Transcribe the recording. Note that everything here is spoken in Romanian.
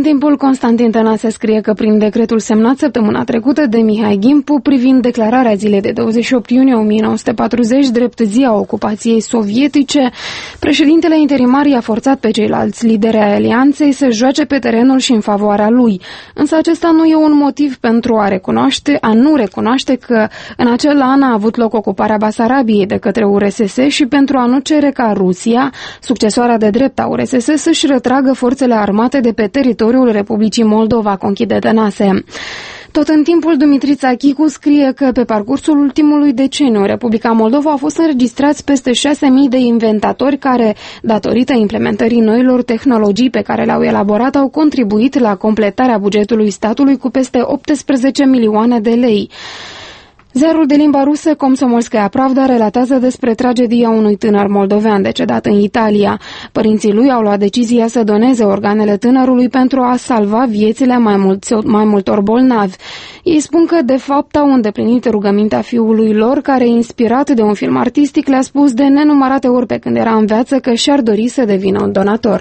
Timpul, Constantin Tănase scrie că prin decretul semnat săptămâna trecută de Mihai Gimpu privind declararea zilei de 28 iunie 1940 drept zi a ocupației sovietice, președintele interimar i-a forțat pe ceilalți lideri ai alianței să joace pe terenul și în favoarea lui. Însă acesta nu e un motiv pentru a nu recunoaște că în acel an a avut loc ocuparea Basarabiei de către URSS și pentru a nu cere ca Rusia, succesoarea de drept a URSS, să-și retragă forțele armate de pe teritoriul Republicii Moldova, conchide Tănase. Tot în Timpul, Dumitrița Chicu scrie că pe parcursul ultimului deceniu, în Republica Moldova au fost înregistrați peste 6.000 de inventatori care, datorită implementării noilor tehnologii pe care le-au elaborat, au contribuit la completarea bugetului statului cu peste 18 milioane de lei. Ziarul de limba rusă Komsomolskaya Pravda relatează despre tragedia unui tânăr moldovean decedat în Italia. Părinții lui au luat decizia să doneze organele tânărului pentru a salva viețile mai multor bolnavi. Ei spun că, de fapt, au îndeplinit rugămintea fiului lor, care, inspirat de un film artistic, le-a spus de nenumărate ori pe când era în viață că și-ar dori să devină un donator.